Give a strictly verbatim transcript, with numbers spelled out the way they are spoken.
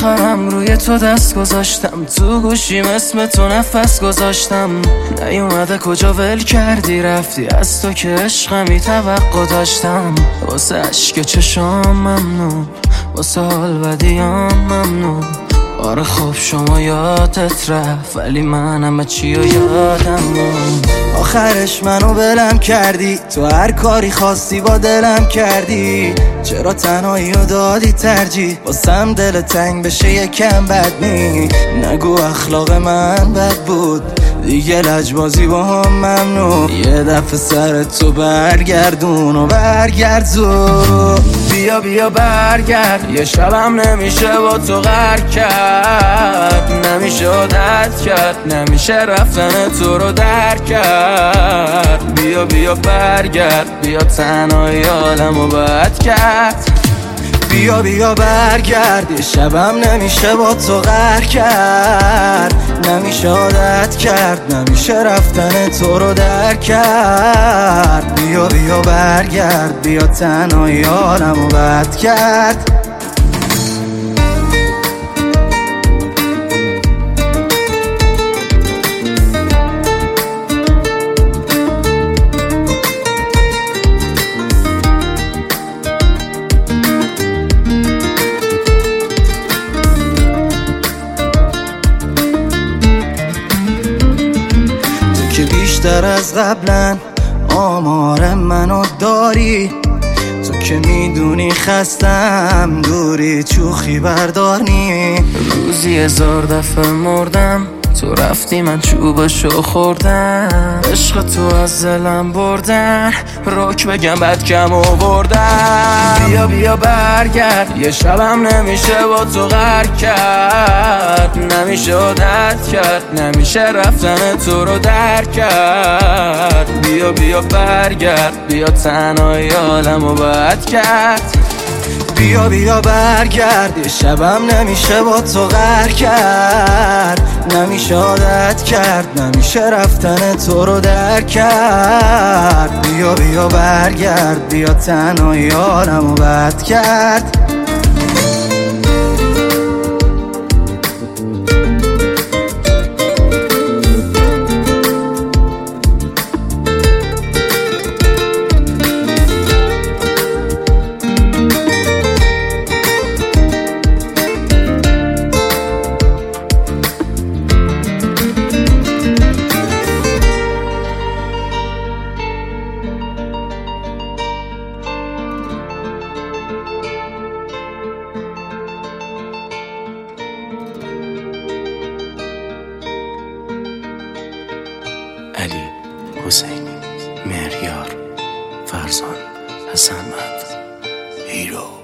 آخرم روی تو دست گذاشتم، تو گوشیم اسم تو نفس گذاشتم. نیومده کجا ول کردی رفتی، از تو که عشقمی توقع داشتم. واسه عشق چشام ممنون، واسه حال بدیام ممنون. آره خب شما یادت رفت، ولی من همه چی رو یادم موند. آخرش منو بلم کردی، تو هر کاری خواستی با دلم کردی. چرا تنهایی رو دادی ترجیح، واسم دل تنگ بشه یکم بد نی. نگو اخلاق من بد بود، دیگه لجبازی با هم ممنون. یه دفعه سر تو برگردون و برگردون. بیا بیا برگرد، یه شبم نمیشه با تو غر کرد. نمیشه عادت کرد، نمیشه رفتن تو رو در کرد. بیا بیا برگرد، بیا تنهایی حالمو بد کرد. بیا بیا برگرد، یه شبم نمیشه با تو غر کرد. نمیشه عادت کرد، نمیشه رفتن تو رو در کرد. بیا بیا برگرد، بیا تنهایی حالمو بد کرد. که بیشتر از قبلا آمار منو داری، تو که میدونی خستم دوری چوخی بردارنی. روزی هزار دفعه مردم، تو رفتی من چوبشو خوردم. عشق تو از دلم بردن، روک بگم بد کم آوردم. بیا بیا برگرد، یه شبم نمیشه با تو غر کرد. نمیشه عادت کرد، نمیشه رفتن تو رو در کرد. بیا بیا برگرد، بیا تنهایی حالمو بد کرد. بیا بیا برگرد، یه شبم نمیشه با تو غر کرد. نمیشه عادت کرد، نمیشه رفتن تو رو در کرد. بیا بیا برگرد، بیا تنهایی حالمو بد کرد. علی، حسینی، مهریار، فرزان، حسن مند، هیرو.